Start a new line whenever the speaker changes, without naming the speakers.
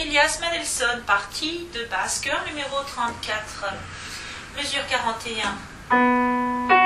Elias Mendelssohn, partie de basse, chœur numéro 34, mesure 41.